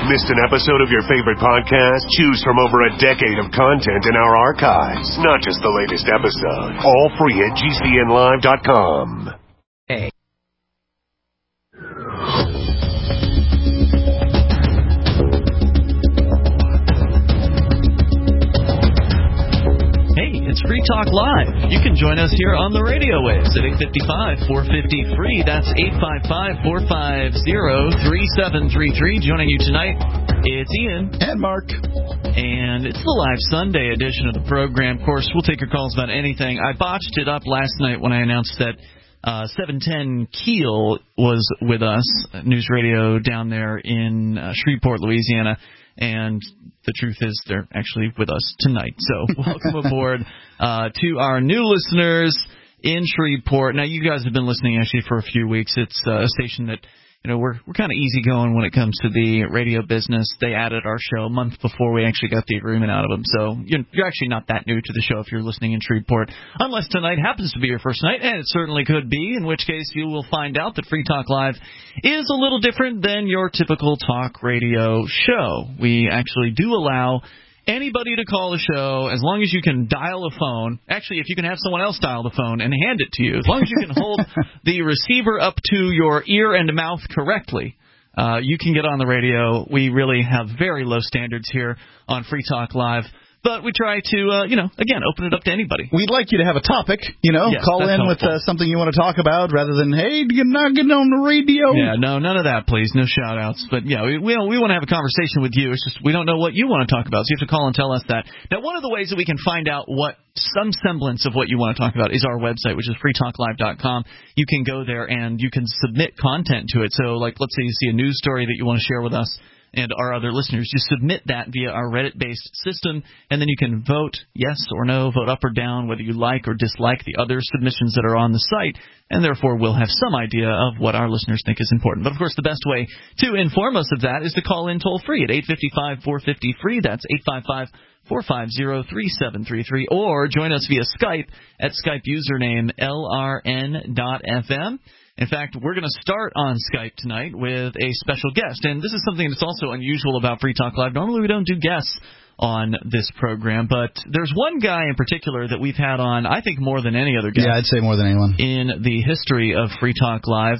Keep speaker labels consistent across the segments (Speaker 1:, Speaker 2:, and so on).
Speaker 1: Missed an episode of your favorite podcast? Choose from over a decade of content in our archives, not just the latest episode. All free at GCNlive.com.
Speaker 2: Hey.
Speaker 3: It's Free Talk Live. You can join us here on the radio waves at 855-450-FREE. That's 855-450-3733. Joining you tonight, it's Ian.
Speaker 4: And Mark.
Speaker 3: And it's the live Sunday edition of the program. Of course, we'll take your calls about anything. I botched it up last night when I announced that 710 Keel was with us, news radio down there in Shreveport, Louisiana. And the truth is they're actually with us tonight. So welcome aboard to our new listeners in Shreveport. Now, you guys have been listening actually for a few weeks. It's a station that, you know, we're kind of easygoing when it comes to the radio business. They added our show a month before we actually got the agreement out of them. So you're actually not that new to the show if you're listening in Shreveport, unless tonight happens to be your first night, and it certainly could be, in which case you will find out that Free Talk Live is a little different than your typical talk radio show. We actually do allow anybody to call the show as long as you can dial a phone. Actually, if you can have someone else dial the phone and hand it to you, as long as you can hold the receiver up to your ear and mouth correctly, you can get on the radio. We really have very low standards here on Free Talk Live. But we try to, again, open it up to anybody.
Speaker 4: We'd like you to have a topic,
Speaker 3: Yes,
Speaker 4: call in
Speaker 3: helpful.
Speaker 4: with something you want to talk about rather than, hey, you're not getting on the radio.
Speaker 3: Yeah, no, none of that, please. No shout-outs. But, yeah, we want to have a conversation with you. It's just we don't know what you want to talk about, so you have to call and tell us that. Now, one of the ways that we can find out what some semblance of what you want to talk about is our website, which is freetalklive.com. You can go there and you can submit content to it. So, like, let's say you see a news story that you want to share with us and our other listeners, you submit that via our Reddit-based system, and then you can vote yes or no, vote up or down, whether you like or dislike the other submissions that are on the site, and therefore we'll have some idea of what our listeners think is important. But, of course, the best way to inform us of that is to call in toll-free at 855-450-FREE. That's 855-450-3733. Or join us via Skype at Skype username LRN.FM. In fact, we're going to start on Skype tonight with a special guest. And this is something that's also unusual about Free Talk Live. Normally we don't do guests on this program, but there's one guy in particular that we've had on, I think, more than any other guest.
Speaker 4: Yeah, I'd say more than anyone.
Speaker 3: In the history of Free Talk Live.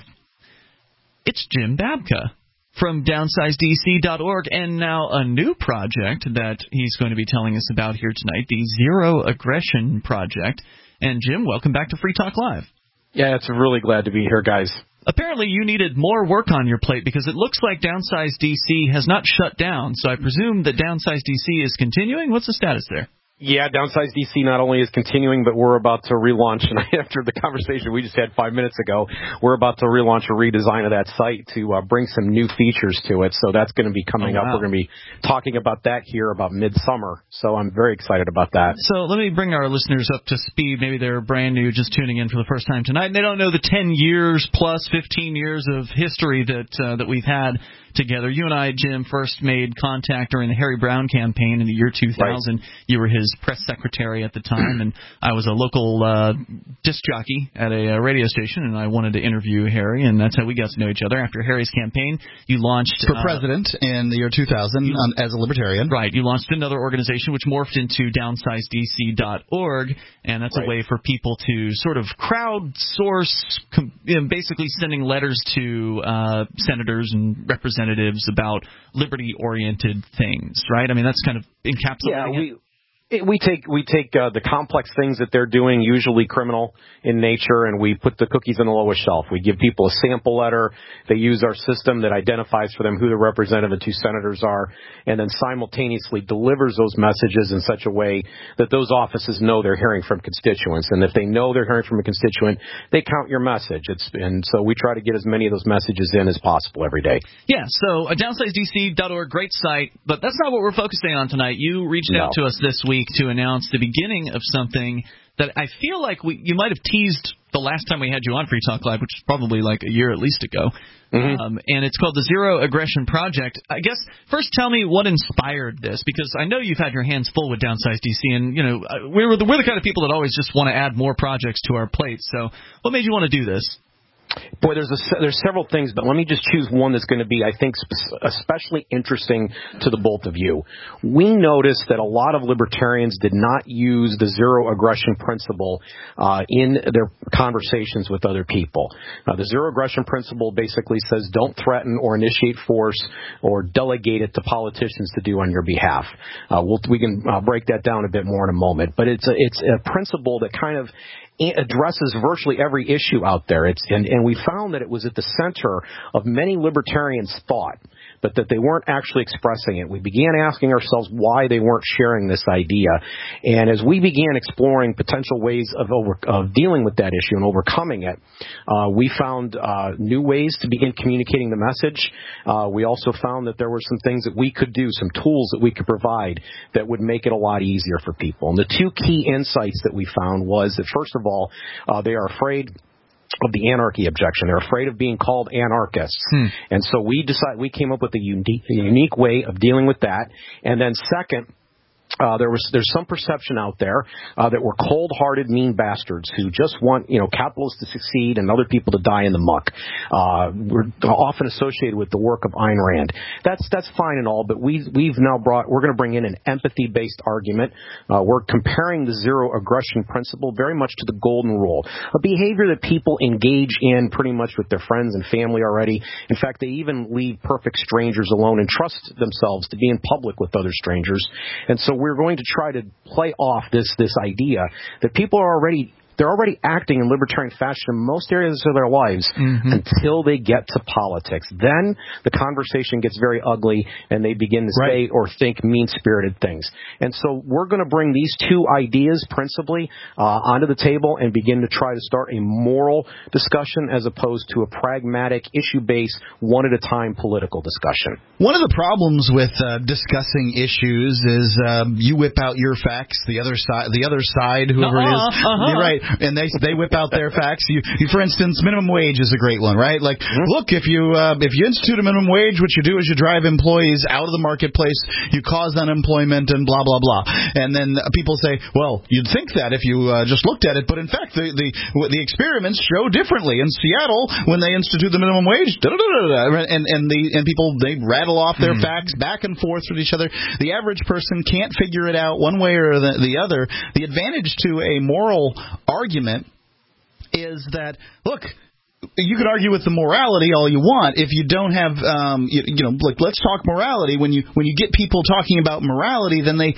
Speaker 3: It's Jim Babka from DownsizeDC.org, and now a new project that he's going to be telling us about here tonight, the Zero Aggression Project. And Jim, welcome back to Free Talk Live.
Speaker 5: Yeah, it's really glad to be here, guys.
Speaker 3: Apparently you needed more work on your plate because it looks like Downsize DC has not shut down, so I presume that Downsize DC is continuing. What's the status there?
Speaker 5: Yeah, Downsize DC not only is continuing, but we're about to relaunch. And after the conversation we just had 5 minutes ago, we're about to relaunch a redesign of that site to bring some new features to it. So that's going to be coming up. We're going to be talking about that here about midsummer. So I'm very excited about that.
Speaker 3: So let me bring our listeners up to speed. Maybe they're brand new, just tuning in for the first time tonight, and they don't know the 10 years plus 15 years of history that we've had together. You and I, Jim, first made contact during the Harry Brown campaign in the year 2000. Right. You were his press secretary at the time, and I was a local disc jockey at a radio station, and I wanted to interview Harry, and that's how we got to know each other. After Harry's campaign, you launched
Speaker 4: for president in the year 2000 as a libertarian.
Speaker 3: Right. You launched another organization which morphed into DownsizeDC.org, and that's a way for people to sort of crowdsource, basically sending letters to senators and representatives about liberty-oriented things, right? I mean, that's kind of encapsulating it.
Speaker 5: We take the complex things that they're doing, usually criminal in nature, and we put the cookies on the lowest shelf. We give people a sample letter. They use our system that identifies for them who the representative and two senators are, and then simultaneously delivers those messages in such a way that those offices know they're hearing from constituents. And if they know they're hearing from a constituent, they count your message. And so we try to get as many of those messages in as possible every day.
Speaker 3: Yeah, so DownsizeDC.org, great site, but that's not what we're focusing on tonight. You reached out to us this week to announce the beginning of something that I feel like you might have teased the last time we had you on Free Talk Live, which is probably like a year at least ago. Mm-hmm. And it's called the Zero Aggression Project. I guess first tell me what inspired this, because I know you've had your hands full with Downsize DC, and we're the kind of people that always just want to add more projects to our plate. So what made you want to do this?
Speaker 5: Boy, there's several things, but let me just choose one that's going to be, I think, especially interesting to the both of you. We noticed that a lot of libertarians did not use the zero aggression principle in their conversations with other people. The zero aggression principle basically says don't threaten or initiate force or delegate it to politicians to do on your behalf. We can break that down a bit more in a moment, but it's a principle that kind of addresses virtually every issue out there. And we found that it was at the center of many libertarians' thought, but that they weren't actually expressing it. We began asking ourselves why they weren't sharing this idea. And as we began exploring potential ways of dealing with that issue and overcoming it, we found new ways to begin communicating the message. We also found that there were some things that we could do, some tools that we could provide that would make it a lot easier for people. And the two key insights that we found was that, first of all, they are afraid of the anarchy objection. They're afraid of being called anarchists. And so we came up with a unique way of dealing with that. And then second, there's some perception out there that we're cold-hearted, mean bastards who just want, capitalists to succeed and other people to die in the muck. We're often associated with the work of Ayn Rand. That's fine and all, but we're going to bring in an empathy-based argument. We're comparing the zero aggression principle very much to the golden rule, a behavior that people engage in pretty much with their friends and family already. In fact, they even leave perfect strangers alone and trust themselves to be in public with other strangers. And so we're going to try to play off this idea that people are already acting in libertarian fashion in most areas of their lives until they get to politics. Then the conversation gets very ugly and they begin to say or think mean-spirited things. And so we're going to bring these two ideas principally onto the table and begin to try to start a moral discussion as opposed to a pragmatic, issue-based, one-at-a-time political discussion.
Speaker 4: One of the problems with discussing issues is you whip out your facts, the other side, whoever it is, you're right. And they whip out their facts. You, for instance, minimum wage is a great one, right? Like, look, if you institute a minimum wage, what you do is you drive employees out of the marketplace, you cause unemployment, and blah blah blah. And then people say, well, you'd think that if you just looked at it, but in fact, the experiments show differently. In Seattle, when they institute the minimum wage, and people they rattle off their facts back and forth with each other. The average person can't figure it out one way or the other. The advantage to a moral argument is that, look, you can argue with the morality all you want if you don't have, like, let's talk morality. When you get people talking about morality, then they,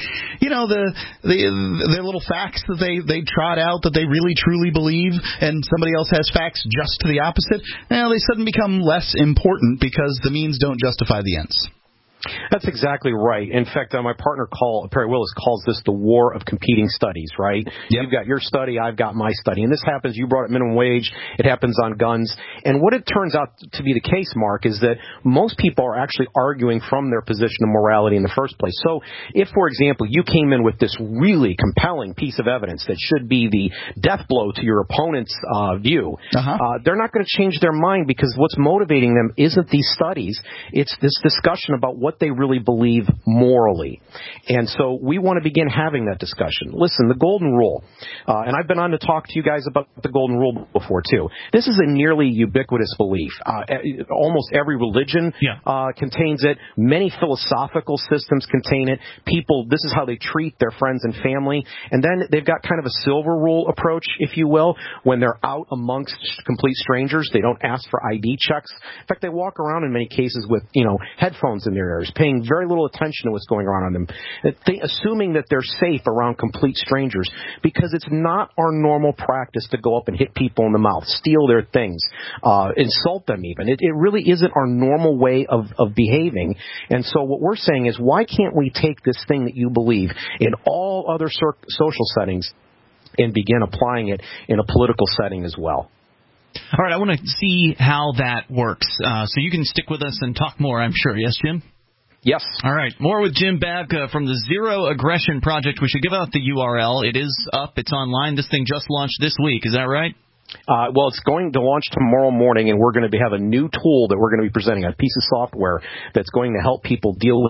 Speaker 4: the little facts that they trot out that they really truly believe, and somebody else has facts just to the opposite, they suddenly become less important because the means don't justify the ends.
Speaker 5: That's exactly right. In fact, my partner Perry Willis calls this the war of competing studies, right? Yep. You've got your study, I've got my study. And this happens, you brought up minimum wage, it happens on guns. And what it turns out to be the case, Mark, is that most people are actually arguing from their position of morality in the first place. So if, for example, you came in with this really compelling piece of evidence that should be the death blow to your opponent's view, they're not going to change their mind because what's motivating them isn't these studies. It's this discussion about what they really believe morally. And so we want to begin having that discussion. Listen, the golden rule, and I've been on to talk to you guys about the golden rule before too. This is a nearly ubiquitous belief. Almost every religion contains it. Many philosophical systems contain it. People, this is how they treat their friends and family. And then they've got kind of a silver rule approach, if you will. When they're out amongst complete strangers, they don't ask for ID checks. In fact, they walk around in many cases with, headphones in their ears, paying very little attention to what's going on them, assuming that they're safe around complete strangers, because it's not our normal practice to go up and hit people in the mouth, steal their things, insult them even. It really isn't our normal way of behaving. And so what we're saying is, why can't we take this thing that you believe in all other social settings and begin applying it in a political setting as well?
Speaker 3: All right, I want to see how that works. So you can stick with us and talk more, I'm sure. Yes, Jim?
Speaker 5: Yes. All
Speaker 3: right. More with Jim Babb from the Zero Aggression Project. We should give out the URL. It is up. It's online. This thing just launched this week. Is that right?
Speaker 5: Well, it's going to launch tomorrow morning, and we're going to have a new tool that we're going to be presenting, a piece of software that's going to help people deal with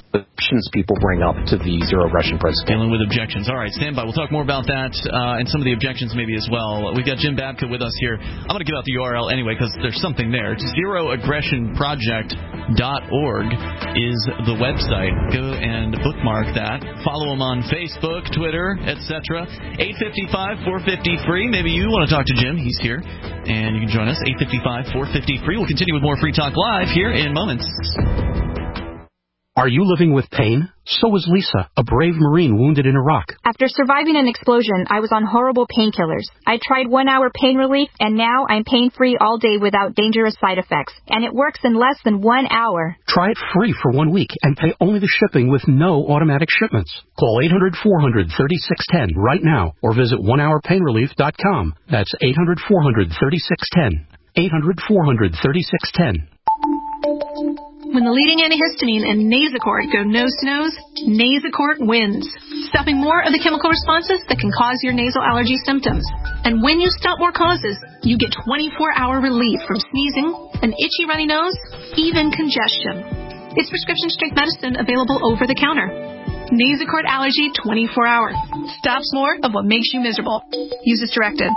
Speaker 5: objections people bring up to the zero aggression principle.
Speaker 3: Dealing with objections. All right, stand by. We'll talk more about that and some of the objections maybe as well. We've got Jim Babka with us here. I'm going to give out the URL anyway because there's something there. It's zeroaggressionproject.org is the website. Go and bookmark that. Follow him on Facebook, Twitter, etc. 855-450-FREE. Maybe you want to talk to Jim. He's here. And you can join us, 855-450-FREE. We'll continue with more Free Talk Live here in moments.
Speaker 2: Are you living with pain? So is Lisa, a brave Marine wounded in Iraq.
Speaker 6: After surviving an explosion, I was on horrible painkillers. I tried 1 hour pain relief, and now I'm pain-free all day without dangerous side effects. And it works in less than 1 hour.
Speaker 2: Try it free for 1 week and pay only the shipping with no automatic shipments. Call 800-400-3610 right now or visit onehourpainrelief.com. That's 800-400-3610. 800-400-3610.
Speaker 7: When the leading antihistamine and Nasacort go nose-to-nose, Nasacort wins, stopping more of the chemical responses that can cause your nasal allergy symptoms. And when you stop more causes, you get 24-hour relief from sneezing, an itchy runny nose, even congestion. It's prescription-strength medicine available over the counter. Nasacort Allergy 24-hour. Stops more of what makes you miserable. Use as directed.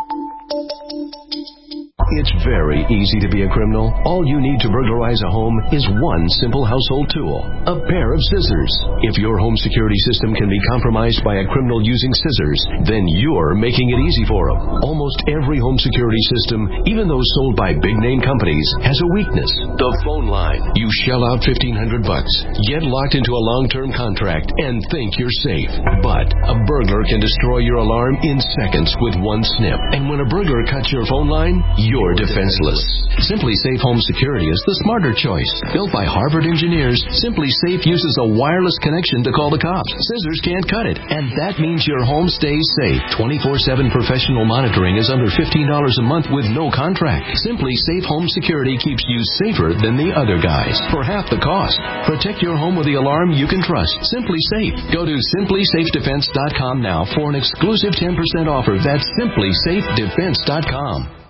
Speaker 8: It's very easy to be a criminal. All you need to burglarize a home is one simple household tool, a pair of scissors. If your home security system can be compromised by a criminal using scissors, then you're making it easy for them. Almost every home security system, even those sold by big-name companies, has a weakness. The phone line. You shell out $1,500, get locked into a long-term contract, and think you're safe. But a burglar can destroy your alarm in seconds with one snip. And when a burglar cuts your phone line, you're defenseless. Simply Safe Home Security is the smarter choice. Built by Harvard engineers, Simply Safe uses a wireless connection to call the cops. Scissors can't cut it, and that means your home stays safe. 24/7 professional monitoring is under $15 a month with no contract. Simply Safe Home Security keeps you safer than the other guys for half the cost. Protect your home with the alarm you can trust. Simply Safe. Go to simplysafedefense.com now for an exclusive 10% offer. That's simplysafedefense.com.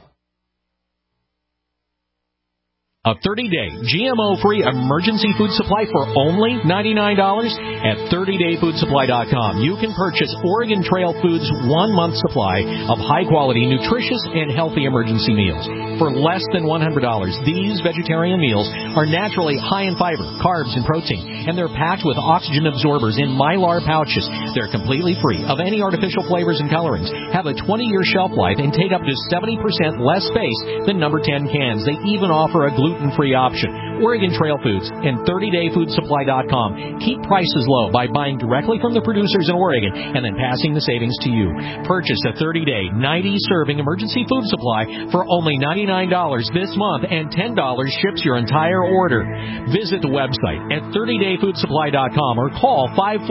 Speaker 9: A 30-day GMO-free emergency food supply for only $99 at 30dayfoodsupply.com. You can purchase Oregon Trail Foods' 1-month supply of high-quality, nutritious, and healthy emergency meals. For less than $100, these vegetarian meals are naturally high in fiber, carbs, and protein, and they're packed with oxygen absorbers in Mylar pouches. They're completely free of any artificial flavors and colorings, have a 20-year shelf life, and take up to 70% less space than number 10 cans. They even offer a gluten-free option. Oregon Trail Foods and 30dayfoodsupply.com keep prices low by buying directly from the producers in Oregon and then passing the savings to you. Purchase a 30-day, 90-serving emergency food supply for only $99 this month, and $10 ships your entire order. Visit the website at 30dayfoodsupply.com or call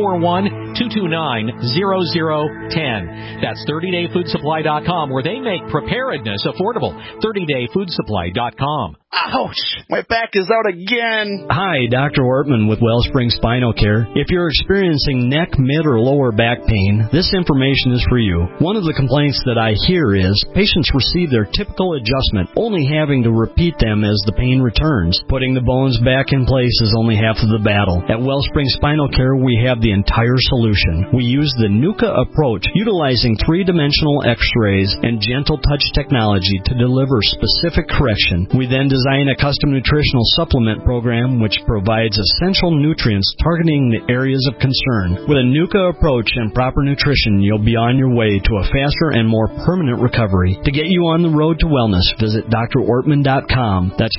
Speaker 9: 541-229-0010. That's 30dayfoodsupply.com, where they make preparedness affordable. 30dayfoodsupply.com.
Speaker 10: Ouch! My back is out again.
Speaker 11: Hi, Dr. Ortman with Wellspring Spinal Care. If you're experiencing neck, mid, or lower back pain, this information is for you. One of the complaints that I hear is patients receive their typical adjustment, only having to repeat them as the pain returns. Putting the bones back in place is only half of the battle. At Wellspring Spinal Care, we have the entire solution. We use the NUCA approach, utilizing 3-dimensional x-rays and gentle touch technology to deliver specific correction. We then design a custom nutritional supplement program which provides essential nutrients targeting the areas of concern. With a NUCA approach and proper nutrition, you'll be on your way to a faster and more permanent recovery. To get you on the road to wellness, visit drortman.com. That's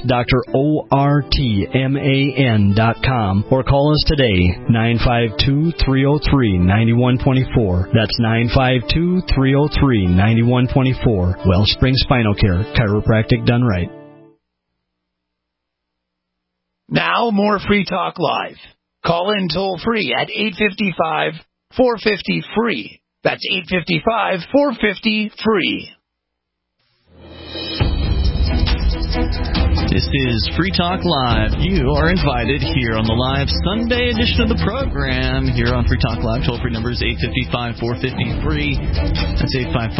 Speaker 11: drortman.com. Or call us today, 952-303-9124. That's 952-303-9124. Wellspring Spinal Care, chiropractic done right.
Speaker 10: Now, more Free Talk Live. Call in toll-free at 855-450-FREE. That's 855-450-FREE.
Speaker 3: This is Free Talk Live. You are invited here on the live Sunday edition of the program here on Free Talk Live. Toll-free number is 855-450-FREE. That's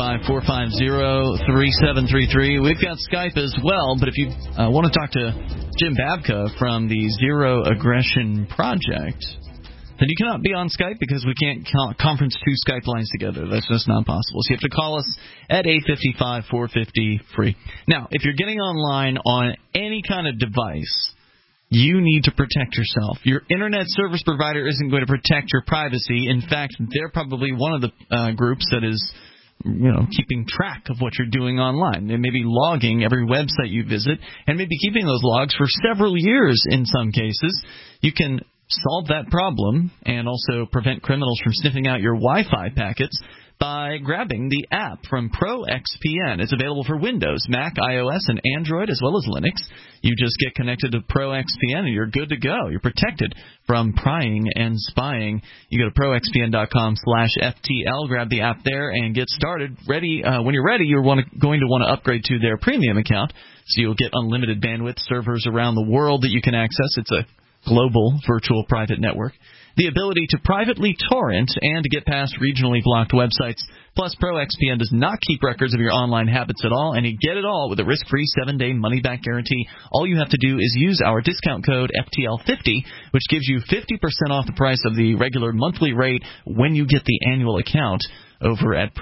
Speaker 3: 855-450-3733. We've got Skype as well, but if you want to talk to Jim Babka from the Zero Aggression Project, And you cannot be on Skype because we can't conference two Skype lines together. That's just not possible. So you have to call us at 855-450-FREE. Now, if you're getting online on any kind of device, you need to protect yourself. Your internet service provider isn't going to protect your privacy. In fact, they're probably one of the groups that is, keeping track of what you're doing online. They may be logging every website you visit and maybe keeping those logs for several years in some cases. You can solve that problem and also prevent criminals from sniffing out your Wi-Fi packets by grabbing the app from ProXPN. It's available for Windows, Mac, iOS, and Android, as well as Linux. You just get connected to ProXPN, and you're good to go. You're protected from prying and spying. You go to proxpn.com/FTL, grab the app there, and get started. When you're ready, you're going to want to upgrade to their premium account, so you'll get unlimited bandwidth, servers around the world that you can access. It's a global virtual private network. The ability to privately torrent and to get past regionally blocked websites. Plus, ProXPN does not keep records of your online habits at all, and you get it all with a risk-free 7-day money-back guarantee. All you have to do is use our discount code FTL50, which gives you 50% off the price of the regular monthly rate when you get the annual account over at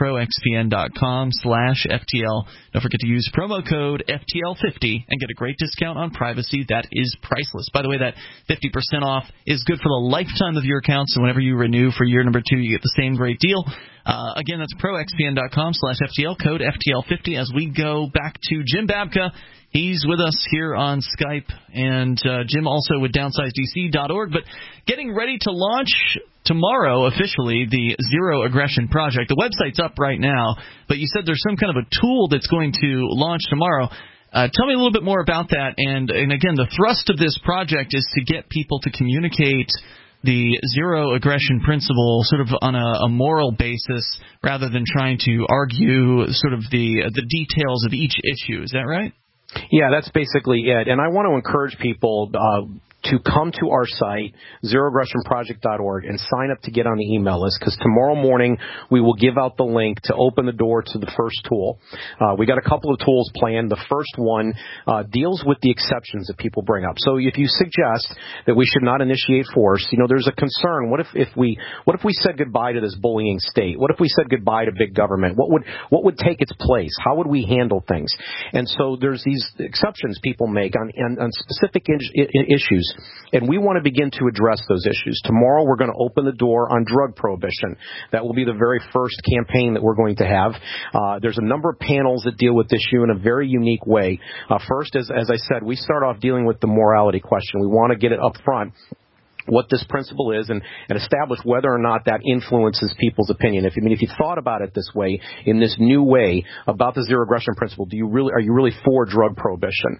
Speaker 3: proxpn.com/FTL. Don't forget to use promo code FTL50 and get a great discount on privacy that is priceless. By the way, that 50% off is good for the lifetime of your account, so whenever you renew for year number 2, you get the same great deal. Again, that's proxpn.com/FTL, code FTL50, as we go back to Jim Babka. He's with us here on Skype, and Jim also with DownsizeDC.org. But getting ready to launch tomorrow, officially, the Zero Aggression Project. The website's up right now, but you said there's some kind of a tool that's going to launch tomorrow. Tell me a little bit more about that. And again, the thrust of this project is to get people to communicate the zero aggression principle sort of on a moral basis rather than trying to argue sort of the details of each issue. Is that right?
Speaker 5: Yeah, that's basically it. And I want to encourage people to come to our site, zeroaggressionproject.org, and sign up to get on the email list, because tomorrow morning we will give out the link to open the door to the first tool. We got a couple of tools planned. The first one deals with the exceptions that people bring up. So if you suggest that we should not initiate force, there's a concern. What if we said goodbye to this bullying state? What if we said goodbye to big government? What would take its place? How would we handle things? And so there's these exceptions people make on specific issues. And we want to begin to address those issues. Tomorrow we're going to open the door on drug prohibition. That will be the very first campaign that we're going to have. There's a number of panels that deal with this issue in a very unique way. First, as I said, we start off dealing with the morality question. We want to get it up front, what this principle is, and establish whether or not that influences people's opinion. If you thought about it this way, in this new way about the zero aggression principle, are you really for drug prohibition?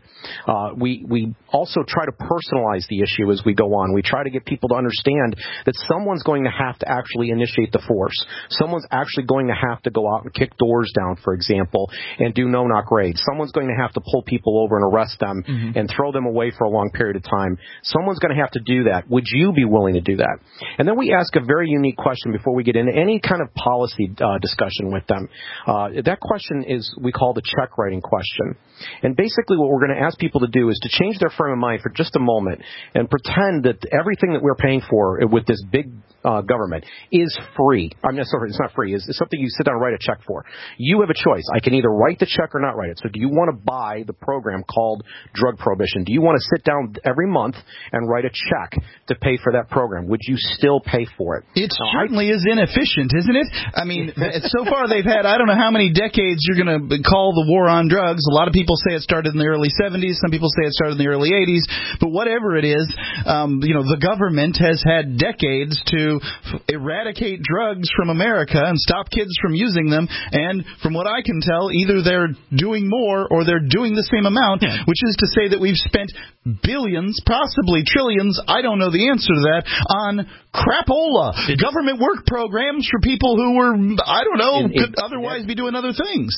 Speaker 5: We also try to personalize the issue as we go on. We try to get people to understand that someone's going to have to actually initiate the force. Someone's actually going to have to go out and kick doors down, for example, and do no-knock raids. Someone's going to have to pull people over and arrest them and throw them away for a long period of time. Someone's going to have to do that. Would you be willing to do that? And then we ask a very unique question before we get into any kind of policy discussion with them. That question is, we call the check writing question. And basically what we're going to ask people to do is to change their frame of mind for just a moment and pretend that everything that we're paying for with this big government is free. Sorry, it's not free. It's something you sit down and write a check for. You have a choice. I can either write the check or not write it. So do you want to buy the program called drug prohibition? Do you want to sit down every month and write a check to pay for that program? Would you still pay for it?
Speaker 4: It certainly is inefficient, isn't it? I mean, so far they've had, I don't know how many decades you're going to call the war on drugs. A lot of people say it started in the early 70s. Some people say it started in the early 80s. But whatever it is, the government has had decades to eradicate drugs from America and stop kids from using them. And from what I can tell, either they're doing more or they're doing the same amount, which is to say that we've spent billions, possibly trillions, I don't know the answer to that, on crapola, government work programs for people who were, I don't know, could otherwise be doing other things.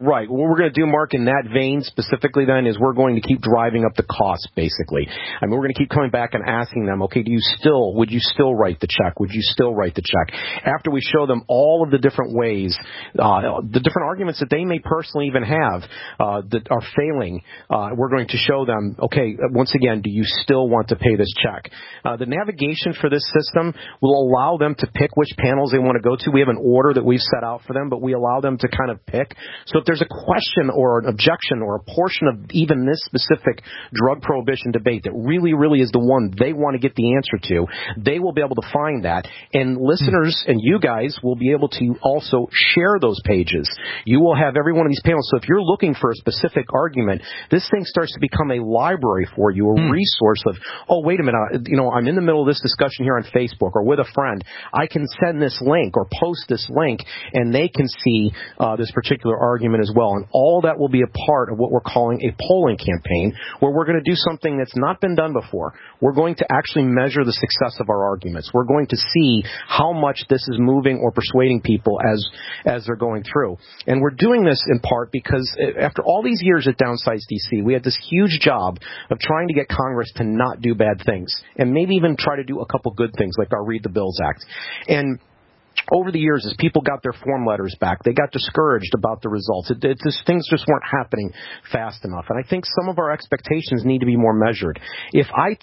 Speaker 5: Right. What we're going to do, Mark, in that vein specifically then is we're going to keep driving up the cost, basically. I mean, we're going to keep coming back and asking them, okay, would you still write the check? Would you still write the check? After we show them all of the different ways, the different arguments that they may personally even have that are failing, we're going to show them, okay, once again, do you still want to pay this check? The navigation for this system will allow them to pick which panels they want to go to. We have an order that we've set out for them, but we allow them to kind of pick. So if there's a question or an objection or a portion of even this specific drug prohibition debate that really, really is the one they want to get the answer to, they will be able to find that. And listeners and you guys will be able to also share those pages. You will have every one of these panels. So if you're looking for a specific argument, this thing starts to become a library for you, a resource of, oh, wait a minute, I'm in the middle of this discussion here on Facebook or with a friend. I can send this link or post this link, and they can see this particular argument as well. And all that will be a part of what we're calling a polling campaign, where we're going to do something that's not been done before. We're going to actually measure the success of our arguments. We're going to see how much this is moving or persuading people as they're going through. And we're doing this in part because after all these years at Downsize DC, we had this huge job of trying to get Congress to not do bad things and maybe even try to do a couple good things like our Read the Bills Act. And over the years, as people got their form letters back, they got discouraged about the results. Things just weren't happening fast enough. And I think some of our expectations need to be more measured. If I'm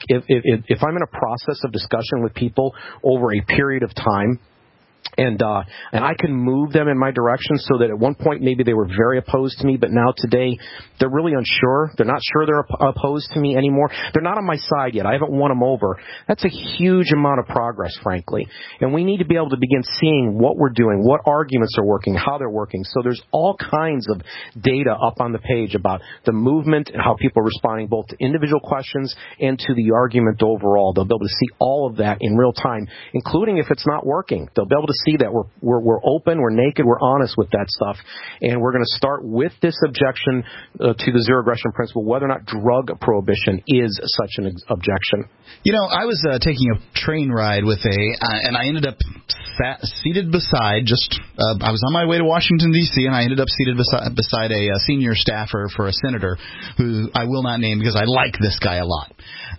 Speaker 5: in a process of discussion with people over a period of time, and I can move them in my direction so that at one point maybe they were very opposed to me, but now today they're really unsure. They're not sure they're opposed to me anymore. They're not on my side yet. I haven't won them over. That's a huge amount of progress, frankly. And we need to be able to begin seeing what we're doing, what arguments are working, how they're working. So there's all kinds of data up on the page about the movement and how people are responding both to individual questions and to the argument overall. They'll be able to see all of that in real time, including if it's not working. They'll be able to see that we're open, we're naked, we're honest with that stuff, and we're going to start with this objection to the zero aggression principle, whether or not drug prohibition is such an objection.
Speaker 4: I was taking a train ride with and I ended up seated beside I was on my way to Washington, D.C., and I ended up seated beside a senior staffer for a senator who I will not name because I like this guy a lot.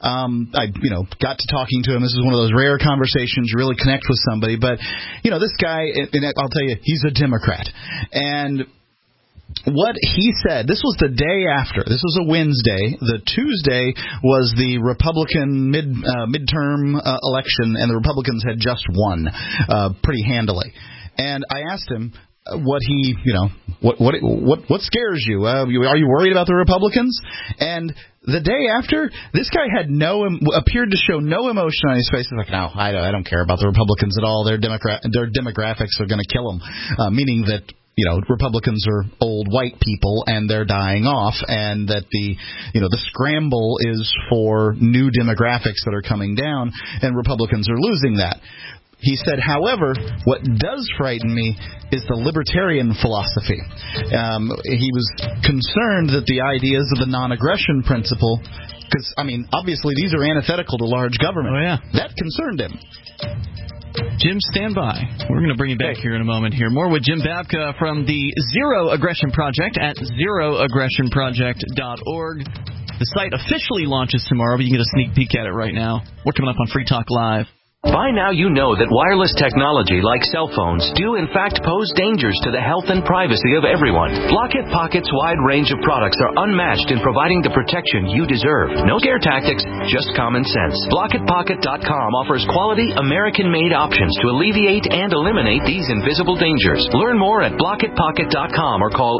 Speaker 4: I got to talking to him. This is one of those rare conversations you really connect with somebody. But, this guy, and I'll tell you, he's a Democrat. And what he said, this was the day after. This was a Wednesday. The Tuesday was the Republican midterm election, and the Republicans had just won pretty handily. And I asked him what he, what scares you? Are you worried about the Republicans? And the day after, this guy had appeared to show no emotion on his face. He's like, no, I don't care about the Republicans at all. Their demographics are going to kill them, meaning that Republicans are old white people and they're dying off, and that the scramble is for new demographics that are coming down, and Republicans are losing that. He said, however, what does frighten me is the libertarian philosophy. He was concerned that the ideas of the non-aggression principle, because, obviously these are antithetical to large government.
Speaker 3: Oh, yeah.
Speaker 4: That concerned him.
Speaker 3: Jim, stand by. We're going to bring you back here in a moment here. More with Jim Babka from the Zero Aggression Project at zeroaggressionproject.org. The site officially launches tomorrow, but you can get a sneak peek at it right now. We're coming up on Free Talk Live.
Speaker 12: By now you know that wireless technology like cell phones do in fact pose dangers to the health and privacy of everyone. Blockit Pocket's wide range of products are unmatched in providing the protection you deserve. No scare tactics, just common sense. BlockitPocket.com offers quality American-made options to alleviate and eliminate these invisible dangers. Learn more at BlockitPocket.com or call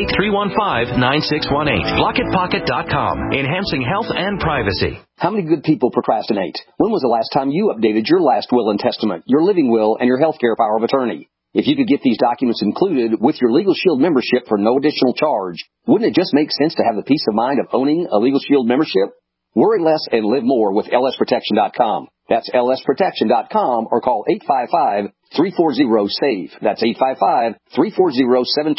Speaker 12: 888-315-9618. BlockitPocket.com, enhancing health and privacy.
Speaker 13: How many good people procrastinate? When was the last time you updated your last will and testament, your living will, and your health care power of attorney? If you could get these documents included with your Legal Shield membership for no additional charge, wouldn't it just make sense to have the peace of mind of owning a Legal Shield membership? Worry less and live more with lsprotection.com. That's lsprotection.com or call 855-340-SAVE. That's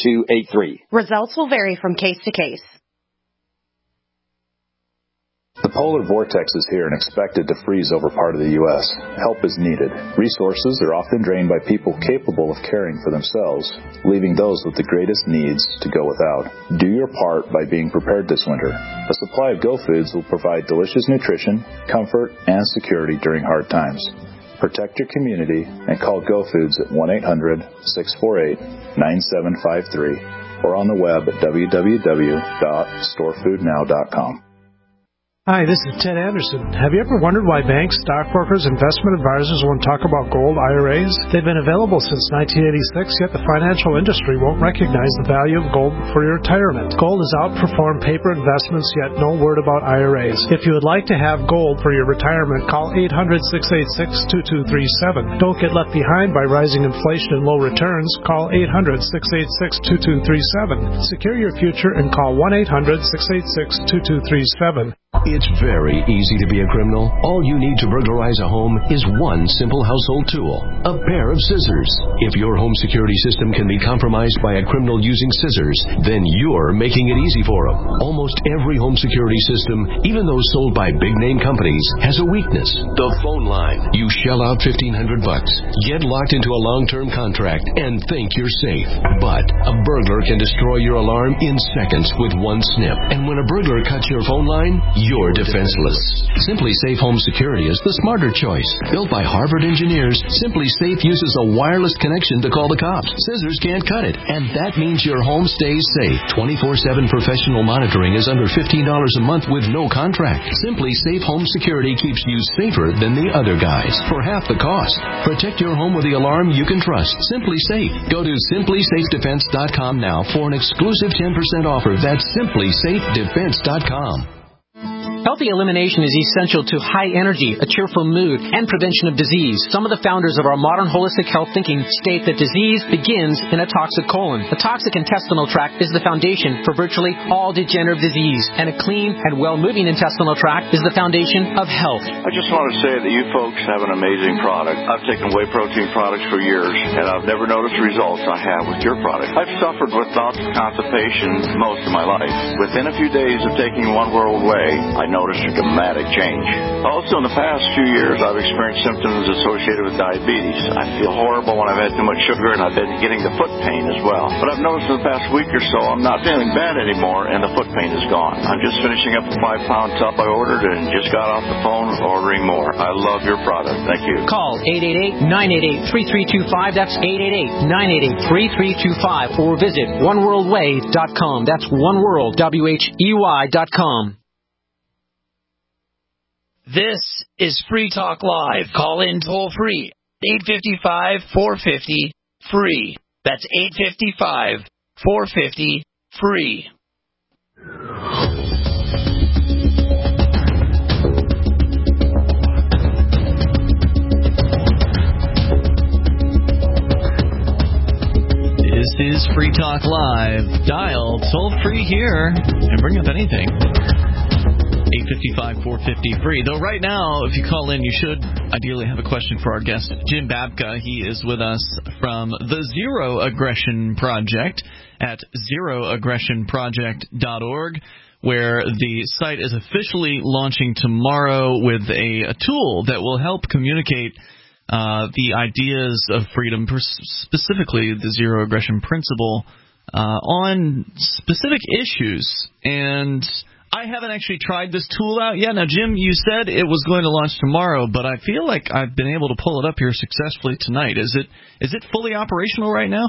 Speaker 13: 855-340-7283.
Speaker 14: Results will vary from case to case.
Speaker 13: The
Speaker 14: polar vortex is here and expected to freeze over part of the U.S. Help is needed. Resources are often drained by people capable of caring for themselves, leaving those with the greatest needs to go without. Do your part by being prepared this winter. A supply of Go Foods will provide delicious nutrition, comfort, and security during hard times. Protect your community and call Go Foods at 1-800-648-9753 or on the web at www.storefoodnow.com.
Speaker 15: Hi, this is Ted Anderson. Have you ever wondered why banks, stockbrokers, investment advisors won't talk about gold IRAs? They've been available since 1986, yet the financial industry won't recognize the value of gold for your retirement. Gold has outperformed paper investments, yet no word about IRAs. If you would like to have gold for your retirement, call 800-686-2237. Don't get left behind by rising inflation and low returns. Call 800-686-2237. Secure your future and call 1-800-686-2237.
Speaker 8: It's very easy to be a criminal. All you need to burglarize a home is one simple household tool, a pair of scissors. If your home security system can be compromised by a criminal using scissors, then you're making it easy for them. Almost every home security system, even those sold by big-name companies, has a weakness. The phone line. You shell out $1,500, get locked into a long-term contract, and think you're safe. But a burglar can destroy your alarm in seconds with one snip. And when a burglar cuts your phone line, you're defenseless. Simply Safe Home Security is the smarter choice. Built by Harvard engineers, Simply Safe uses a wireless connection to call the cops. Scissors can't cut it, and that means your home stays safe. 24/7 professional monitoring is under $15 a month with no contract. Simply Safe Home Security keeps you safer than the other guys for half the cost. Protect your home with the alarm you can trust. Simply Safe. Go to simplysafedefense.com now for an exclusive 10% offer. That's simplysafedefense.com.
Speaker 16: Healthy elimination is essential to high energy, a cheerful mood, and prevention of disease. Some of the founders of our modern holistic health thinking state that disease begins in a toxic colon. A toxic intestinal tract is the foundation for virtually all degenerative disease, and a clean and well-moving intestinal tract is the foundation of health.
Speaker 17: I just want to say that you folks have an amazing product. I've taken whey protein products for years, and I've never noticed the results I have with your product. I've suffered with bouts of constipation most of my life. Within a few days of taking One World Whey, I noticed a dramatic change. Also, in the past few years, I've experienced symptoms associated with diabetes. I feel horrible when I've had too much sugar, and I've been getting the foot pain as well. But I've noticed in the past week or so, I'm not feeling bad anymore, and the foot pain is gone. I'm just finishing up a 5-pound tub I ordered and just got off the phone ordering more. I love your product. Thank you.
Speaker 16: Call 888-988-3325. That's 888-988-3325. Or visit oneworldwhey.com. That's oneworld.com.
Speaker 10: This is Free Talk Live. Call in toll free. 855-450-FREE. That's 855-450-FREE.
Speaker 3: This is Free Talk Live. Dial toll free here and bring up anything. 855-450-FREE. Though right now, if you call in, you should ideally have a question for our guest, Jim Babka. He is with us from the Zero Aggression Project at zeroaggressionproject.org, where the site is officially launching tomorrow with a tool that will help communicate the ideas of freedom, specifically the Zero Aggression Principle, on specific issues. And I haven't actually tried this tool out yet. Now, Jim, you said it was going to launch tomorrow, but I feel like I've been able to pull it up here successfully tonight. Is it fully operational right now?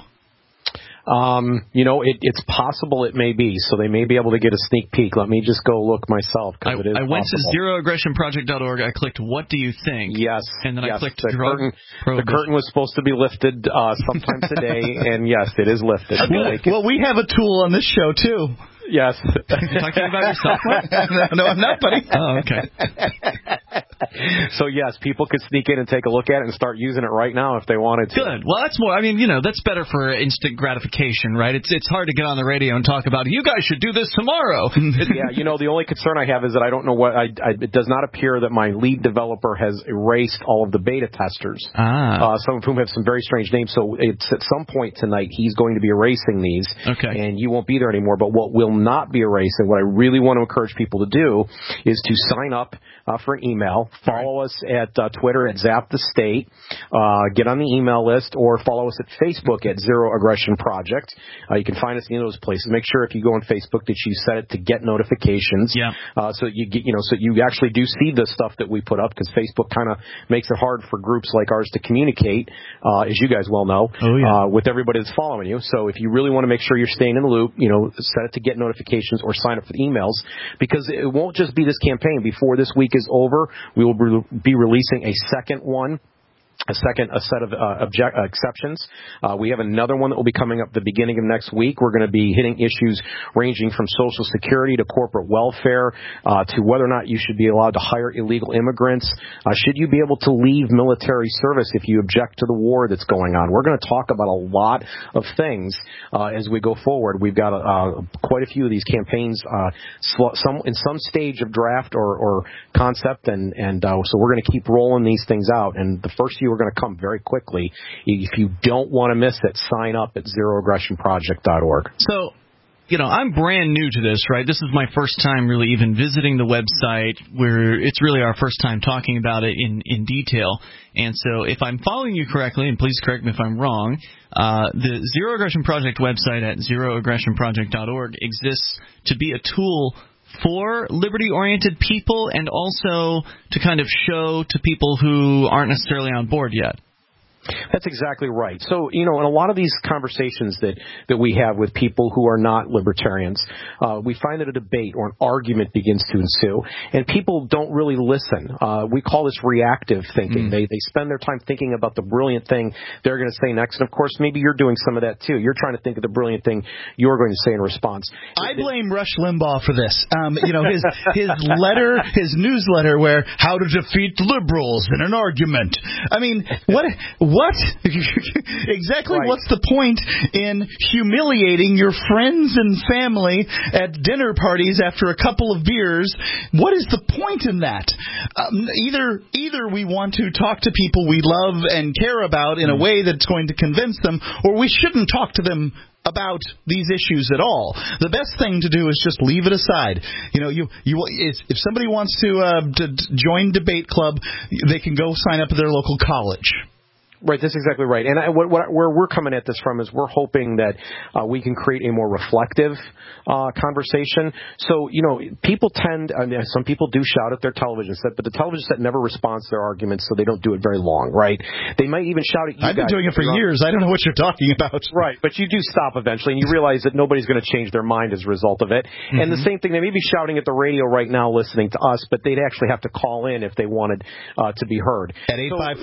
Speaker 5: It's possible it may be, so they may be able to get a sneak peek. Let me just go look myself.
Speaker 3: I went to zeroaggressionproject.org. I clicked "What do you think?"
Speaker 5: Yes.
Speaker 3: And then I clicked
Speaker 5: the curtain was supposed to be lifted sometime today, and yes, it is lifted.
Speaker 4: Well, we have a tool on this show, too.
Speaker 5: Yes.
Speaker 3: Are you talking about yourself, Mark?
Speaker 4: No, I'm not, buddy.
Speaker 3: Oh, okay.
Speaker 5: So, yes, people could sneak in and take a look at it and start using it right now if they wanted to.
Speaker 3: Good. Well, that's more, I mean, that's better for instant gratification, right? It's hard to get on the radio and talk about, you guys should do this tomorrow.
Speaker 5: Yeah, the only concern I have is that I don't know it does not appear that my lead developer has erased all of the beta testers. Some of whom have some very strange names. So it's at some point tonight he's going to be erasing these.
Speaker 3: Okay.
Speaker 5: And you won't be there anymore. But what will not be erased, and what I really want to encourage people to do, is to sign up for an email. Follow us at Twitter at Zap the State. Get on the email list, or follow us at Facebook at Zero Aggression Project. You can find us in those places. Make sure if you go on Facebook that you set it to get notifications.
Speaker 3: Yeah.
Speaker 5: So you get, so you actually do see the stuff that we put up, because Facebook kind of makes it hard for groups like ours to communicate, as you guys well know, with everybody that's following you. So if you really want to make sure you're staying in the loop, set it to get notifications or sign up for the emails, because it won't just be this campaign. Before this week is over, we will be releasing a second one. A set of exceptions. We have another one that will be coming up at the beginning of next week. We're going to be hitting issues ranging from Social Security to corporate welfare, to whether or not you should be allowed to hire illegal immigrants. Should you be able to leave military service if you object to the war that's going on? We're going to talk about a lot of things as we go forward. We've got quite a few of these campaigns, in some stage of draft or concept, and so we're going to keep rolling these things out. And the first few are going to come very quickly. If you don't want to miss it, sign up at ZeroAggressionProject.org.
Speaker 3: So, I'm brand new to this, right? This is my first time really even visiting the website, where it's really our first time talking about it in detail. And so if I'm following you correctly, and please correct me if I'm wrong, the Zero Aggression Project website at ZeroAggressionProject.org exists to be a tool for liberty-oriented people, and also to kind of show to people who aren't necessarily on board yet.
Speaker 5: That's exactly right. So, in a lot of these conversations that we have with people who are not libertarians, we find that a debate or an argument begins to ensue, and people don't really listen. We call this reactive thinking. They spend their time thinking about the brilliant thing they're going to say next, and of course, maybe you're doing some of that too. You're trying to think of the brilliant thing you're going to say in response.
Speaker 4: I blame Rush Limbaugh for this. His letter, his newsletter, where how to defeat liberals in an argument. I mean, what? Exactly right. What's the point in humiliating your friends and family at dinner parties after a couple of beers? What is the point in that? Either we want to talk to people we love and care about in a way that's going to convince them, or we shouldn't talk to them about these issues at all. The best thing to do is just leave it aside. If somebody wants to join Debate Club, they can go sign up at their local college.
Speaker 5: Right, that's exactly right. And where we're coming at this from is we're hoping that we can create a more reflective conversation. So, people some people do shout at their television set, but the television set never responds to their arguments, so they don't do it very long, right? They might even shout at you.
Speaker 4: I've been doing it for years. I don't know what you're talking about.
Speaker 5: Right, but you do stop eventually, and you realize that nobody's going to change their mind as a result of it. Mm-hmm. And the same thing, they may be shouting at the radio right now listening to us, but they'd actually have to call in if they wanted to be heard.
Speaker 4: At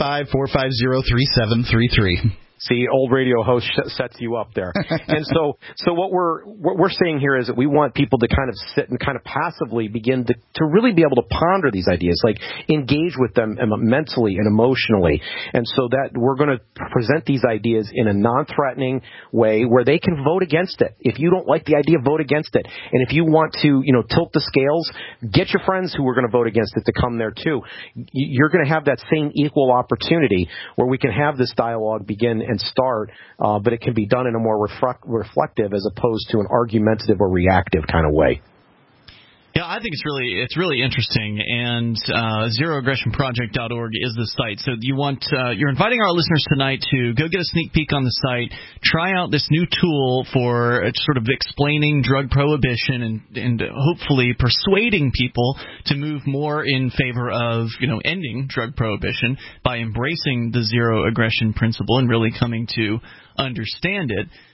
Speaker 4: 855-450-3733.
Speaker 5: See, old radio host sets you up there. And so what we're saying here is that we want people to kind of sit and kind of passively begin to really be able to ponder these ideas, like engage with them mentally and emotionally. And so that we're going to present these ideas in a non-threatening way where they can vote against it. If you don't like the idea, vote against it. And if you want to, tilt the scales, get your friends who are going to vote against it to come there too. You're going to have that same equal opportunity where we can have this dialogue begin and start, but it can be done in a more reflective as opposed to an argumentative or reactive kind of way.
Speaker 3: Yeah, I think it's really interesting, and ZeroAggressionProject.org is the site. So you're inviting our listeners tonight to go get a sneak peek on the site, try out this new tool for sort of explaining drug prohibition and hopefully persuading people to move more in favor of ending drug prohibition by embracing the zero aggression principle and really coming to understand it.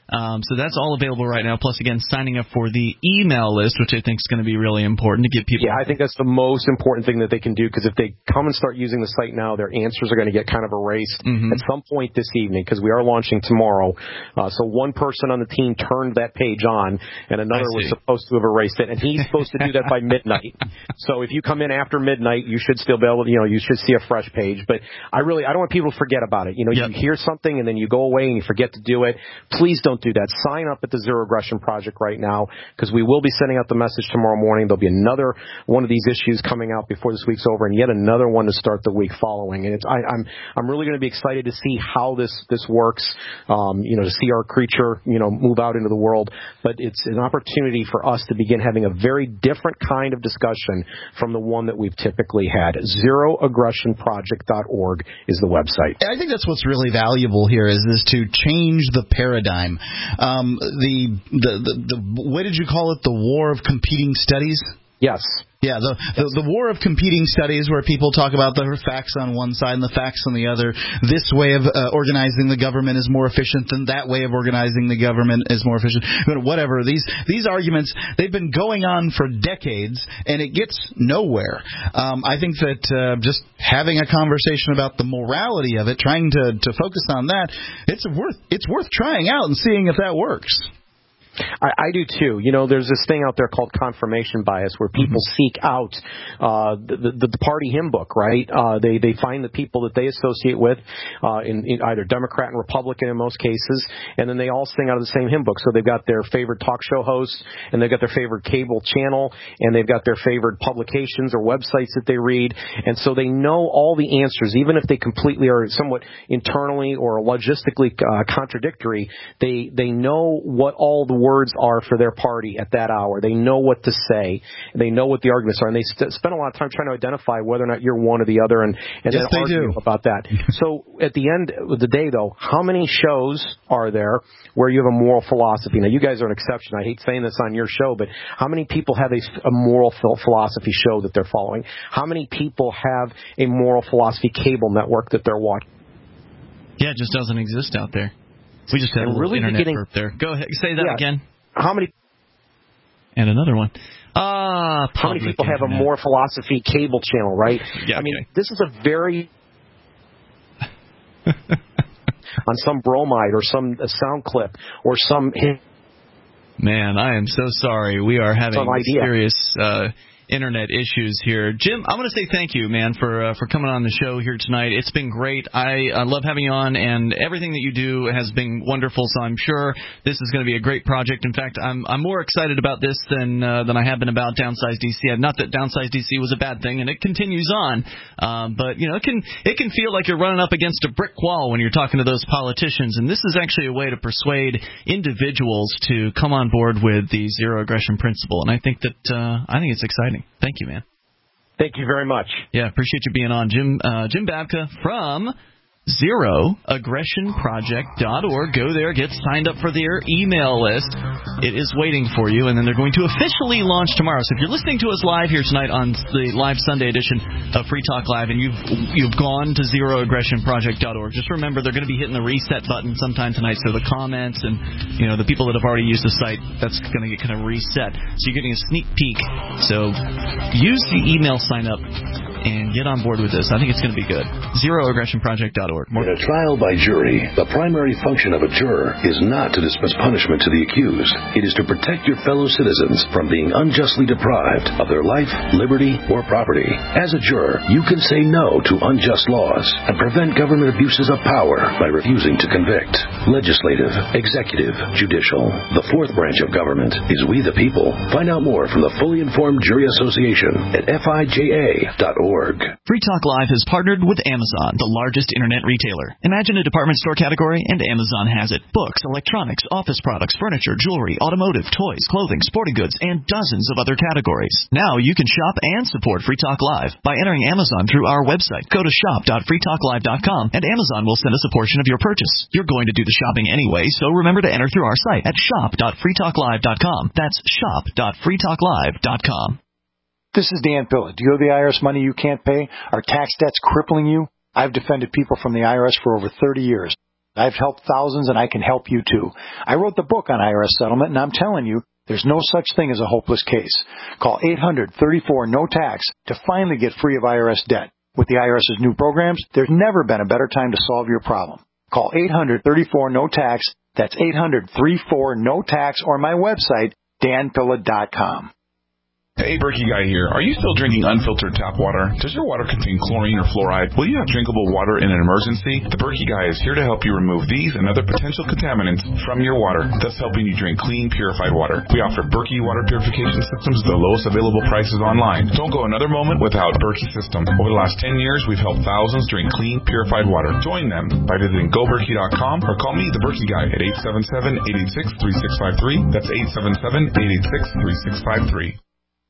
Speaker 3: So that's all available right now. Plus, again, signing up for the email list, which I think is going to be really important to get people.
Speaker 5: Yeah, I think that's the most important thing that they can do, because if they come and start using the site now, their answers are going to get kind of erased at some point this evening, because we are launching tomorrow. So one person on the team turned that page on, and another was supposed to have erased it, and he's supposed to do that by midnight. So if you come in after midnight, you should still be able to, you should see a fresh page. But I don't want people to forget about it. You hear something and then you go away and you forget to do it. Please don't do that. Sign up at the Zero Aggression Project right now, because we will be sending out the message tomorrow morning. There'll be another one of these issues coming out before this week's over, and yet another one to start the week following. And I'm really going to be excited to see how this works. To see our creature move out into the world. But it's an opportunity for us to begin having a very different kind of discussion from the one that we've typically had. ZeroAggressionProject.org is the website.
Speaker 4: I think that's what's really valuable here is to change the paradigm. The what did you call it? The war of competing studies?
Speaker 5: Yes.
Speaker 4: Yeah, the war of competing studies, where people talk about the facts on one side and the facts on the other. This way of organizing the government is more efficient than that way of organizing the government is more efficient. Whatever. These arguments, they've been going on for decades, and it gets nowhere. I think that just having a conversation about the morality of it, trying to focus on that, it's worth trying out and seeing if that works.
Speaker 5: I do too. There's this thing out there called confirmation bias, where people seek out the party hymn book, right? They find the people that they associate with, in either Democrat and Republican in most cases, and then they all sing out of the same hymn book. So they've got their favorite talk show hosts, and they've got their favorite cable channel, and they've got their favorite publications or websites that they read, and so they know all the answers, even if they completely are somewhat internally or logistically contradictory. They know what all the words are for their party at that hour. They know what to say. They know what the arguments are, and they spend a lot of time trying to identify whether or not you're one or the other, and then argue about that. So at the end of the day, though, how many shows are there where you have a moral philosophy? Now, you guys are an exception. I hate saying this on your show, but how many people have a moral philosophy show that they're following? How many people have a moral philosophy cable network that they're watching?
Speaker 3: Yeah, it just doesn't exist out there. We just had a little internet burp there. Go ahead, say that again.
Speaker 5: How many?
Speaker 3: And another one.
Speaker 5: How many people have a moral philosophy cable channel, right?
Speaker 3: Yeah,
Speaker 5: I mean, this is a very on some bromide or some sound clip or some.
Speaker 3: Man, I am so sorry. We are having serious internet issues here. Jim, I want to say thank you, man, for coming on the show here tonight. It's been great. I love having you on, and everything that you do has been wonderful, so I'm sure this is going to be a great project. In fact, I'm more excited about this than I have been about Downsize DC. Not that Downsize DC was a bad thing, and it continues on, but it can feel like you're running up against a brick wall when you're talking to those politicians, and this is actually a way to persuade individuals to come on board with the Zero Aggression Principle, and I think it's exciting. Thank you, man.
Speaker 5: Thank you very much.
Speaker 3: Yeah, appreciate you being on. Jim Babka from ZeroAggressionProject.org. Go there, get signed up for their email list. It is waiting for you, and then they're going to officially launch tomorrow. So if you're listening to us live here tonight on the live Sunday edition of Free Talk Live, and you've gone to ZeroAggressionProject.org, just remember they're going to be hitting the reset button sometime tonight. So the comments and the people that have already used the site, that's going to get kind of reset. So you're getting a sneak peek. So use the email sign up and get on board with this. I think it's going to be good. ZeroAggressionProject.org.
Speaker 8: In a trial by jury, the primary function of a juror is not to dispense punishment to the accused. It is to protect your fellow citizens from being unjustly deprived of their life, liberty, or property. As a juror, you can say no to unjust laws and prevent government abuses of power by refusing to convict. Legislative, executive, judicial. The fourth branch of government is we the people. Find out more from the Fully Informed Jury Association at FIJA.org.
Speaker 3: Free Talk Live has partnered with Amazon, the largest internet retailer. Imagine a department store category, and Amazon has it. Books, electronics, office products, furniture, jewelry, automotive, toys, clothing, sporting goods, and dozens of other categories. Now you can shop and support Free Talk Live by entering Amazon through our website. Go to shop.freetalklive.com, and Amazon will send us a portion of your purchase. You're going to do the shopping anyway, so remember to enter through our site at shop.freetalklive.com. That's shop.freetalklive.com.
Speaker 18: This is Dan Pilla. Do you owe the IRS money you can't pay? Are tax debts crippling you? I've defended people from the IRS for over 30 years. I've helped thousands, and I can help you too. I wrote the book on IRS settlement, and I'm telling you, there's no such thing as a hopeless case. Call 800-34-NO-TAX to finally get free of IRS debt. With the IRS's new programs, there's never been a better time to solve your problem. Call 800-34-NO-TAX. That's 800-34-NO-TAX, or my website, danpilla.com.
Speaker 19: Hey, Berkey Guy here. Are you still drinking unfiltered tap water? Does your water contain chlorine or fluoride? Will you have drinkable water in an emergency? The Berkey Guy is here to help you remove these and other potential contaminants from your water, thus helping you drink clean, purified water. We offer Berkey water purification systems at the lowest available prices online. Don't go another moment without Berkey system. Over the last 10 years, we've helped thousands drink clean, purified water. Join them by visiting GoBerkey.com or call me, the Berkey Guy, at 877-886-3653. That's 877-886-3653.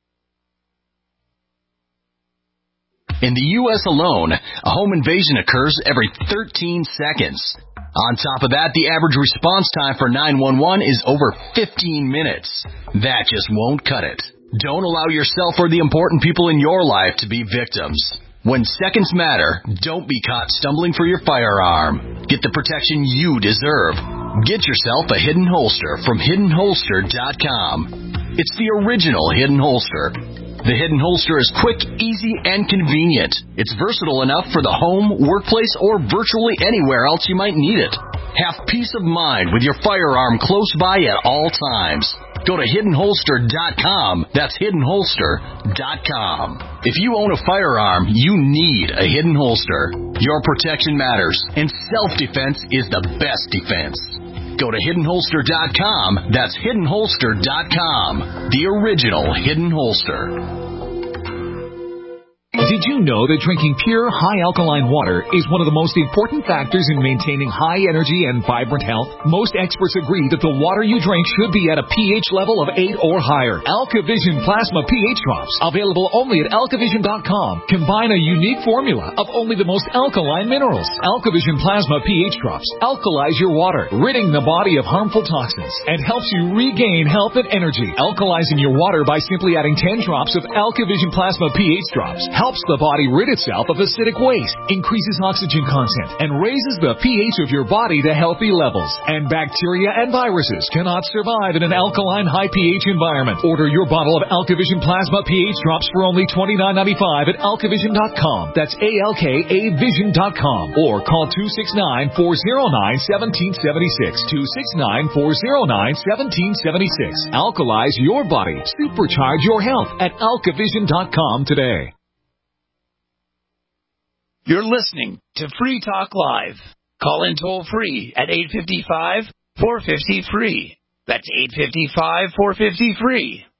Speaker 20: In the U.S. alone, a home invasion occurs every 13 seconds. On top of that, the average response time for 911 is over 15 minutes. That just won't cut it. Don't allow yourself or the important people in your life to be victims. When seconds matter, don't be caught stumbling for your firearm. Get the protection you deserve. Get yourself a Hidden Holster from HiddenHolster.com. It's the original Hidden Holster. The Hidden Holster is quick, easy, and convenient. It's versatile enough for the home, workplace, or virtually anywhere else you might need it. Have peace of mind with your firearm close by at all times. Go to HiddenHolster.com. That's HiddenHolster.com. If you own a firearm, you need a Hidden Holster. Your protection matters, and self-defense is the best defense. Go to HiddenHolster.com. That's HiddenHolster.com. The original Hidden Holster.
Speaker 21: Did you know that drinking pure, high-alkaline water is one of the most important factors in maintaining high energy and vibrant health? Most experts agree that the water you drink should be at a pH level of 8 or higher. AlkaVision Plasma pH Drops, available only at AlkaVision.com, combine a unique formula of only the most alkaline minerals. AlkaVision Plasma pH Drops alkalize your water, ridding the body of harmful toxins, and helps you regain health and energy. Alkalizing your water by simply adding 10 drops of AlkaVision Plasma pH Drops helps the body rid itself of acidic waste, increases oxygen content, and raises the pH of your body to healthy levels. And bacteria and viruses cannot survive in an alkaline high pH environment. Order your bottle of AlkaVision Plasma pH Drops for only $29.95 at AlkaVision.com. That's ALKAVision.com. Or call 269-409-1776. 269-409-1776. Alkalize your body. Supercharge your health at AlkaVision.com today.
Speaker 10: You're listening to Free Talk Live. Call in toll free at 855-450-FREE. That's 855-450-FREE.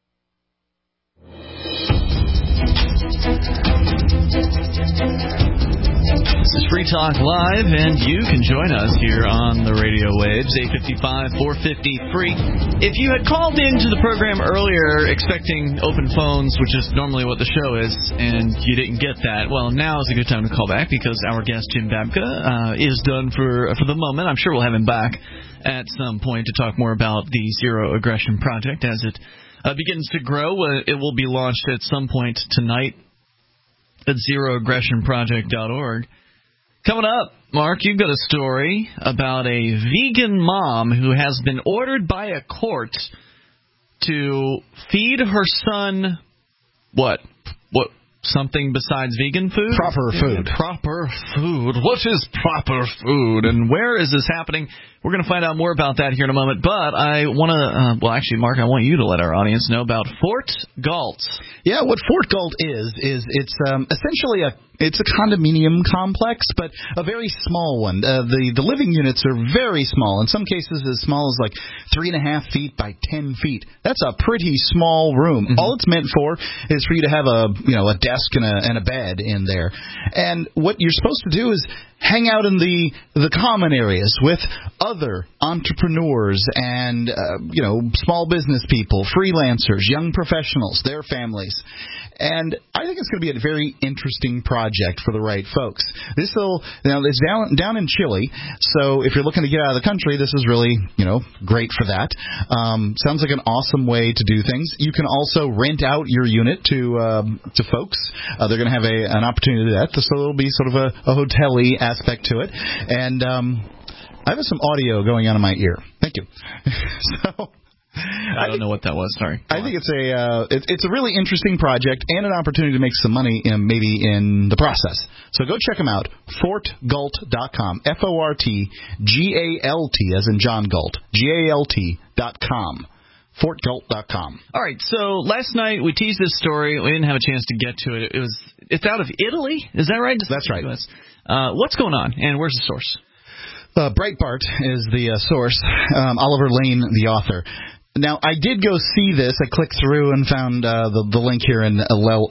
Speaker 3: This is Free Talk Live, and you can join us here on the radio waves, 855-450-FREE. If you had called into the program earlier expecting open phones, which is normally what the show is, and you didn't get that, well, now is a good time to call back because our guest, Jim Babka, is done for the moment. I'm sure we'll have him back at some point to talk more about the Zero Aggression Project as it begins to grow. It will be launched at some point tonight at zeroaggressionproject.org. Coming up, Mark, you've got a story about a vegan mom who has been ordered by a court to feed her son something besides vegan food?
Speaker 4: Proper food.
Speaker 3: Proper food. What is proper food, and where is this happening? We're going to find out more about that here in a moment, but I want to, Mark, I want you to let our audience know about Fort Galt.
Speaker 4: Yeah, what Fort Galt is it's essentially it's a condominium complex, but a very small one. The living units are very small. In some cases, as small as like 3.5 feet by 10 feet. That's a pretty small room. Mm-hmm. All it's meant for is for you to have a desk and a bed in there. And what you're supposed to do is hang out in the common areas with other entrepreneurs and small business people, freelancers, young professionals, their families. And I think it's going to be a very interesting project for the right folks. It's down in Chile, so if you're looking to get out of the country, this is really, great for that. Sounds like an awesome way to do things. You can also rent out your unit to folks. They're going to have an opportunity to do that, so it'll be sort of a hotel-y aspect to it. And I have some audio going on in my ear. Thank you. So
Speaker 3: I don't know what that was. Sorry.
Speaker 4: I think it's a really interesting project and an opportunity to make some money maybe in the process. So go check them out. FortGalt.com. FortGalt, as in John Galt. GALT.com. FortGalt.com.
Speaker 3: All right. So last night we teased this story. We didn't have a chance to get to it. It's out of Italy. Is that right?
Speaker 4: That's right.
Speaker 3: What's going on, and where's the source?
Speaker 4: Breitbart is the source. Oliver Lane, the author. Now, I did go see this. I clicked through and found the link here in El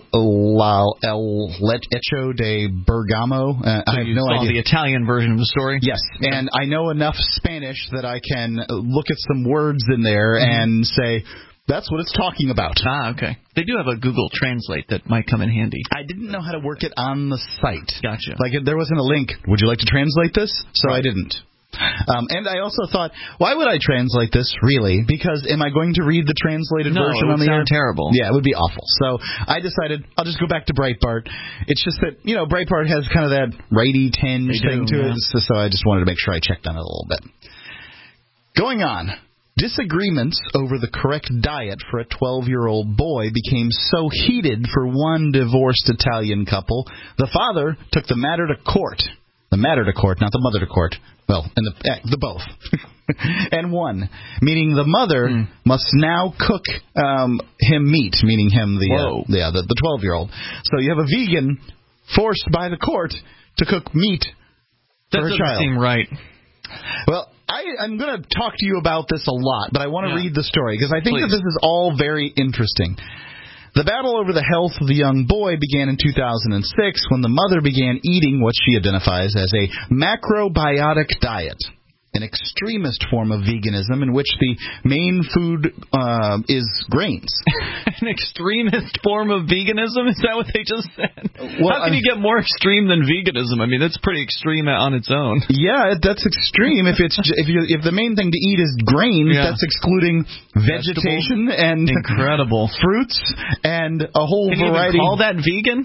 Speaker 4: Lecho de Bergamo. I have no idea.
Speaker 3: The Italian version of the story?
Speaker 4: Yes, and I know enough Spanish that I can look at some words in there and say, that's what it's talking about.
Speaker 3: Ah, okay. They do have a Google Translate that might come in handy.
Speaker 4: I didn't know how to work it on the site.
Speaker 3: Gotcha.
Speaker 4: Like, there wasn't a link. Would you like to translate this? So I didn't. And I also thought, why would I translate this, really? Because am I going to read the translated version on the air?
Speaker 3: No, it would sound terrible.
Speaker 4: Yeah, it would be awful. So I decided I'll just go back to Breitbart. It's just that, Breitbart has kind of that righty tinge thing to it, so I just wanted to make sure I checked on it a little bit. Going on. Disagreements over the correct diet for a 12-year-old boy became so heated for one divorced Italian couple, the father took the matter to court. The matter to court, not the mother to court. Well, and the both. And won, meaning the mother must now cook him meat, meaning him, the 12-year-old. So you have a vegan forced by the court to cook meat for her child. That
Speaker 3: doesn't seem right.
Speaker 4: Well, I'm going to talk to you about this a lot, but I want to read the story because I think that this is all very interesting. The battle over the health of the young boy began in 2006 when the mother began eating what she identifies as a macrobiotic diet, an extremist form of veganism in which the main food is grains.
Speaker 3: An extremist form of veganism? Is that what they just said? Well, how can you get more extreme than veganism? I mean, that's pretty extreme on its own.
Speaker 4: Yeah, that's extreme. If the main thing to eat is grains, that's excluding vegetation and
Speaker 3: incredible
Speaker 4: fruits and a whole variety.
Speaker 3: Can you even call that vegan?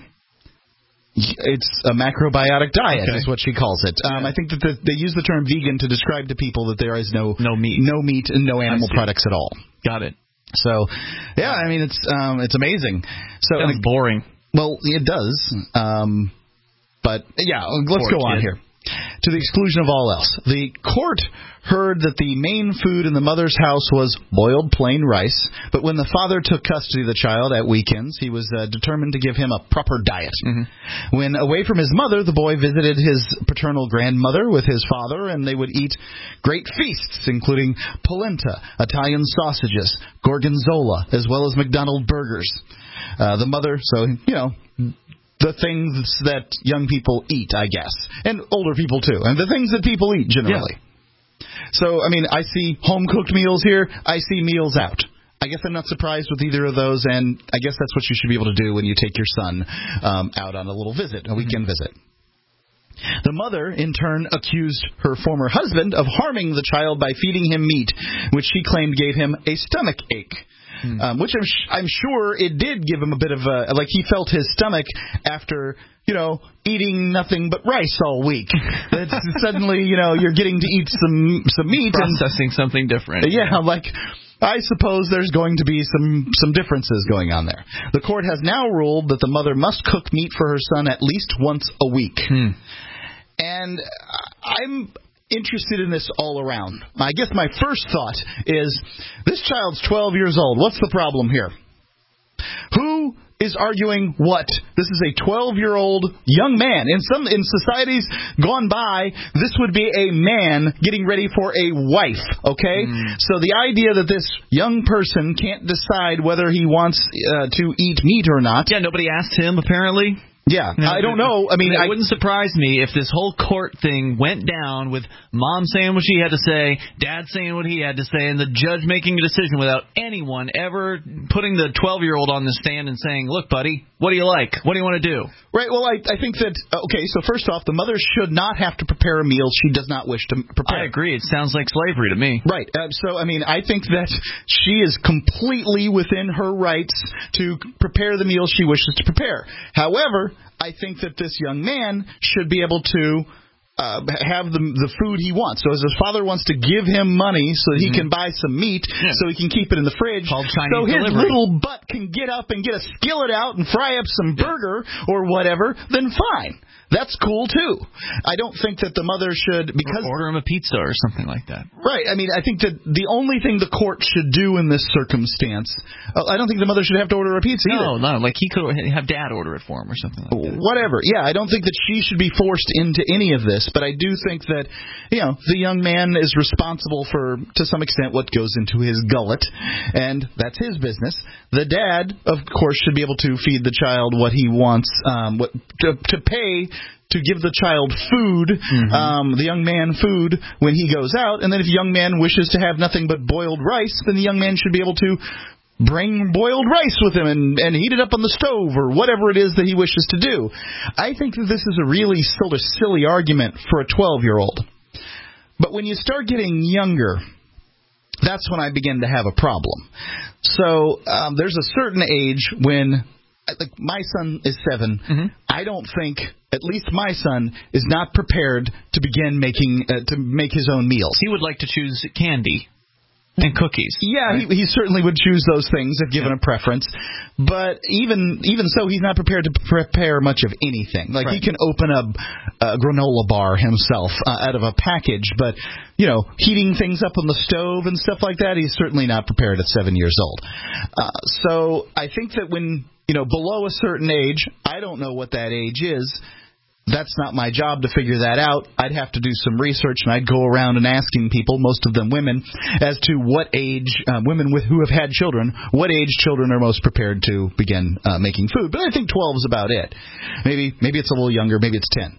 Speaker 4: It's a macrobiotic diet, is what she calls it. I think that they use the term vegan to describe to people that there is no meat and no animal products at all.
Speaker 3: Got it.
Speaker 4: So, yeah, I mean it's amazing. So
Speaker 3: sounds boring.
Speaker 4: Well, it does. But yeah, let's go on here. To the exclusion of all else. The court heard that the main food in the mother's house was boiled plain rice, but when the father took custody of the child at weekends, he was determined to give him a proper diet. When away from his mother, the boy visited his paternal grandmother with his father, and they would eat great feasts, including polenta, Italian sausages, gorgonzola, as well as McDonald's burgers. The mother, the things that young people eat, I guess, and older people too, and the things that people eat generally. Yeah. So, I mean, I see home-cooked meals here. I see meals out. I guess I'm not surprised with either of those, and I guess that's what you should be able to do when you take your son out on a little visit, a weekend visit. The mother, in turn, accused her former husband of harming the child by feeding him meat, which she claimed gave him a stomach ache. Which I'm sure it did give him a bit of he felt his stomach after, eating nothing but rice all week. Suddenly, you're getting to eat some meat.
Speaker 3: Processing something different.
Speaker 4: Yeah, I suppose there's going to be some differences going on there. The court has now ruled that the mother must cook meat for her son at least once a week. And I'm interested in this all around. I guess my first thought is, this child's 12 years old. What's the problem here? Who is arguing what? This is a 12-year-old young man. In societies gone by, this would be a man getting ready for a wife, okay? So the idea that this young person can't decide whether he wants to eat meat or not.
Speaker 3: Yeah, nobody asked him, apparently.
Speaker 4: Yeah, I don't know. I mean,
Speaker 3: it wouldn't surprise me if this whole court thing went down with mom saying what she had to say, dad saying what he had to say, and the judge making a decision without anyone ever putting the 12-year-old on the stand and saying, look, buddy, what do you like? What do you want to do?
Speaker 4: Right, well, I think that, so first off, the mother should not have to prepare a meal she does not wish to prepare.
Speaker 3: I agree. It sounds like slavery to me.
Speaker 4: Right. So, I mean, I think that she is completely within her rights to prepare the meal she wishes to prepare. However, I think that this young man should be able to have the food he wants. So as his father wants to give him money so that he can buy some meat so he can keep it in the fridge, so his little butt can get up and get a skillet out and fry up some burger or whatever, then fine. That's cool, too. I don't think that the mother should... because
Speaker 3: order him a pizza or something like that.
Speaker 4: Right. I mean, I think that the only thing the court should do in this circumstance... I don't think the mother should have to order a pizza either.
Speaker 3: No, like he could have Dad order it for him or something like that.
Speaker 4: Whatever. Yeah, I don't think that she should be forced into any of this, but I do think that, the young man is responsible for, to some extent, what goes into his gullet, and that's his business. The dad, of course, should be able to feed the child what he wants, to pay to give the child food, the young man food when he goes out, and then if the young man wishes to have nothing but boiled rice, then the young man should be able to bring boiled rice with him and heat it up on the stove or whatever it is that he wishes to do. I think that this is a really sort of silly argument for a 12-year-old. But when you start getting younger, that's when I begin to have a problem. So there's a certain age when... like my son is 7. I don't think, at least my son, is not prepared to begin to make his own meals.
Speaker 3: He would like to choose candy and cookies.
Speaker 4: Yeah, right? he certainly would choose those things if given a preference. But even so, he's not prepared to prepare much of anything. Like he can open a granola bar himself out of a package, but heating things up on the stove and stuff like that, he's certainly not prepared at 7 years old. So I think that when below a certain age, I don't know what that age is. That's not my job to figure that out. I'd have to do some research, and I'd go around and asking people, most of them women, as to what age, women who have had children, what age children are most prepared to begin making food. But I think 12 is about it. Maybe it's a little younger, maybe it's 10.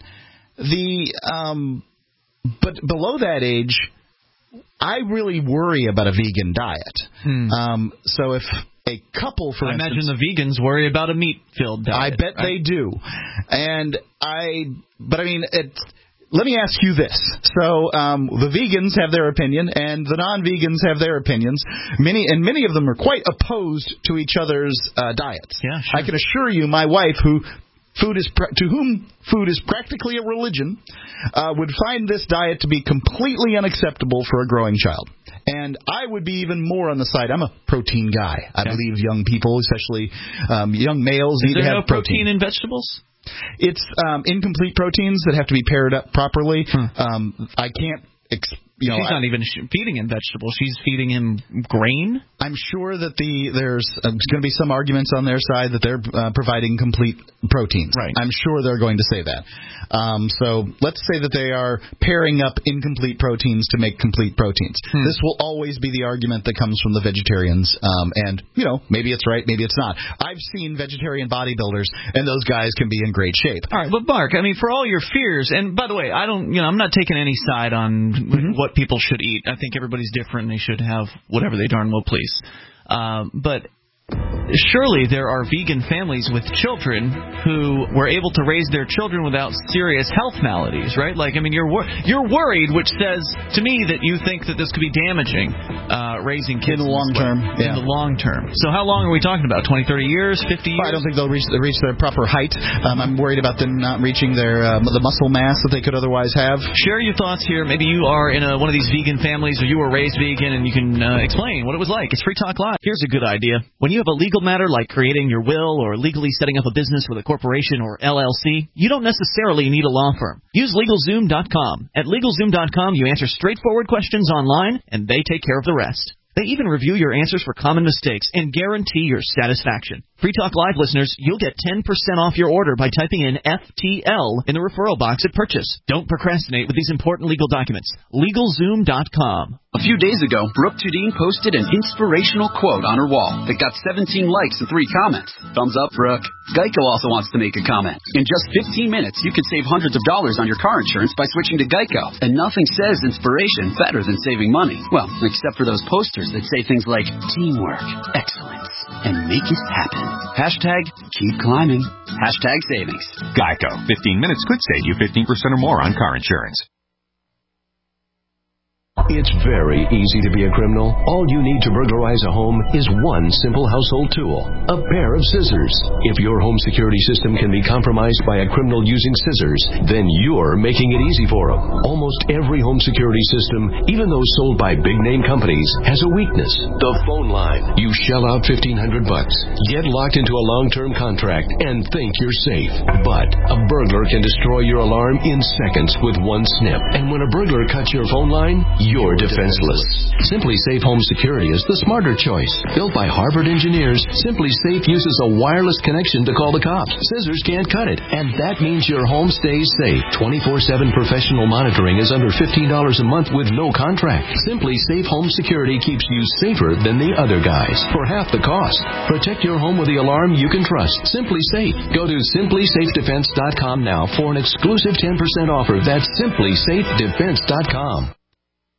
Speaker 4: But below that age, I really worry about a vegan diet. So if a couple, for instance...
Speaker 3: I imagine the vegans worry about a meat-filled diet.
Speaker 4: I bet they do. Let me ask you this. So the vegans have their opinion, and the non-vegans have their opinions. Many of them are quite opposed to each other's diets.
Speaker 3: Yeah, sure.
Speaker 4: I can assure you, my wife, to whom food is practically a religion, would find this diet to be completely unacceptable for a growing child. And I would be even more on the side. I'm a protein guy. I believe young people, especially young males, need to have
Speaker 3: protein in vegetables?
Speaker 4: It's incomplete proteins that have to be paired up properly. I can't...
Speaker 3: She's not even feeding him vegetables. She's feeding him grain?
Speaker 4: I'm sure that there's going to be some arguments on their side that they're providing complete proteins.
Speaker 3: Right.
Speaker 4: I'm sure they're going to say that. So let's say that they are pairing up incomplete proteins to make complete proteins. This will always be the argument that comes from the vegetarians. And maybe it's right, maybe it's not. I've seen vegetarian bodybuilders, and those guys can be in great shape.
Speaker 3: All right, but Mark, for all your fears, and by the way, I'm not taking any side on what people should eat. I think everybody's different, and they should have whatever they darn well please. But surely there are vegan families with children who were able to raise their children without serious health maladies, right? You're worried, which says to me that you think that this could be damaging raising kids
Speaker 4: in the long term.
Speaker 3: In the long term. So how long are we talking about? 20, 30 years, 50 years?
Speaker 4: I don't think they'll reach their proper height. I'm worried about them not reaching the muscle mass that they could otherwise have.
Speaker 3: Share your thoughts here. Maybe you are in one of these vegan families, or you were raised vegan, and you can explain what it was like. It's Free Talk Live. Here's a good idea. When you have a legal matter like creating your will or legally setting up a business with a corporation or LLC, you don't necessarily need a law firm. Use LegalZoom.com. At LegalZoom.com, you answer straightforward questions online, and they take care of the rest. They even review your answers for common mistakes and guarantee your satisfaction. Free Talk Live listeners, you'll get 10% off your order by typing in FTL in the referral box at purchase. Don't procrastinate with these important legal documents. LegalZoom.com.
Speaker 1: A few days ago, Brooke Tudine posted an inspirational quote on her wall that got 17 likes and 3 comments. Thumbs up, Brooke. Geico also wants to make a comment. In just 15 minutes, you could save hundreds of dollars on your car insurance by switching to Geico. And nothing says inspiration better than saving money. Well, except for those posters that say things like teamwork, excellence, and make it happen. Hashtag keep climbing. Hashtag savings.
Speaker 22: Geico. 15 minutes could save you 15% or more on car insurance.
Speaker 8: It's very easy to be a criminal. All you need to burglarize a home is one simple household tool, a pair of scissors. If your home security system can be compromised by a criminal using scissors, then you're making it easy for them. Almost every home security system, even those sold by big-name companies, has a weakness: the phone line. You shell out $1,500, get locked into a long-term contract, and think you're safe. But a burglar can destroy your alarm in seconds with one snip. And when a burglar cuts your phone line, you're defenseless. Simply Safe Home Security is the smarter choice. Built by Harvard engineers, Simply Safe uses a wireless connection to call the cops. Scissors can't cut it, and that means your home stays safe. 24/7 professional monitoring is under $15 a month with no contract. Simply Safe Home Security keeps you safer than the other guys for half the cost. Protect your home with the alarm you can trust. Simply Safe. Go to simplysafedefense.com now for an exclusive 10% offer. That's simplysafedefense.com.